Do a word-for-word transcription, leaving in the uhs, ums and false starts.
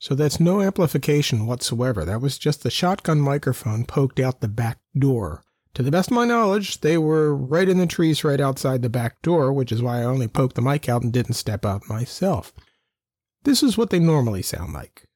So that's no amplification whatsoever. That was just the shotgun microphone poked out the back door. To the best of my knowledge, they were right in the trees right outside the back door, which is why I only poked the mic out and didn't step out myself. This is what they normally sound like.